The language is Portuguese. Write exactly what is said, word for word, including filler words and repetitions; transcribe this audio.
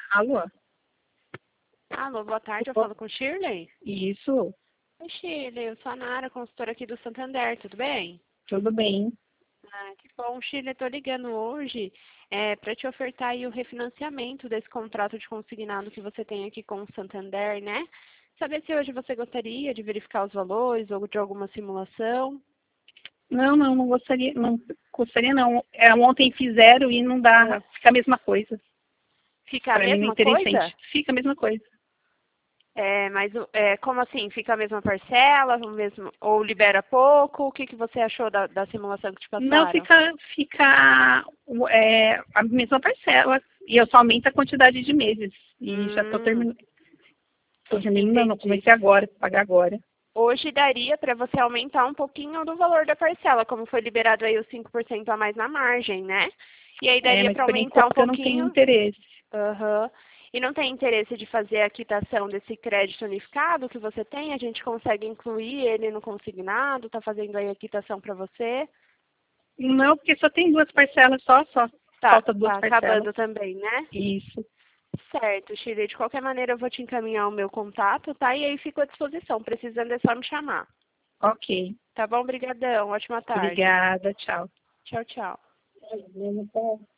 Alô? Alô, boa tarde, eu falo com Shirley. Isso, Oi, Shirley, eu sou a Nara, consultora aqui do Santander, tudo bem? tudo bem. Ah, que bom, Shirley, estou ligando hoje é, para te ofertar aí o refinanciamento desse contrato de consignado que você tem aqui com o Santander, né? Saber se hoje você gostaria de verificar os valores ou de alguma simulação. Não, não, não gostaria, não gostaria não. É, ontem fizeram e não dá, Ah, fica a mesma coisa. fica a Para mim não é mesma coisa? interessante. Fica a mesma coisa. É, mas o- é, como assim? Fica a mesma parcela, o mesmo, ou libera pouco? O que, que você achou da, da simulação que te Não, passaram? fica, fica é, a mesma parcela. E eu só aumento a quantidade de meses. E já estou Hum, terminando. Estou terminando, não, entendi. comecei agora, pagar agora. Hoje daria para você aumentar um pouquinho do valor da parcela, como foi liberado aí os cinco por cento a mais na margem, né? E aí É, daria mas para por aumentar um enquanto eu não tenho pouquinho. interesse. Aham. E não tem interesse de fazer a quitação desse crédito unificado que você tem? A gente consegue incluir ele no consignado, tá fazendo aí a quitação para você? Não, porque só tem duas parcelas só, só. Tá, Falta duas tá parcelas. acabando também, né? Isso. Certo, Shirley. De qualquer maneira, eu vou te encaminhar o meu contato, tá? E aí fico à disposição. Precisando é só me chamar. Ok. Tá bom? Obrigadão. Ótima tarde. Obrigada, tchau. Tchau, tchau.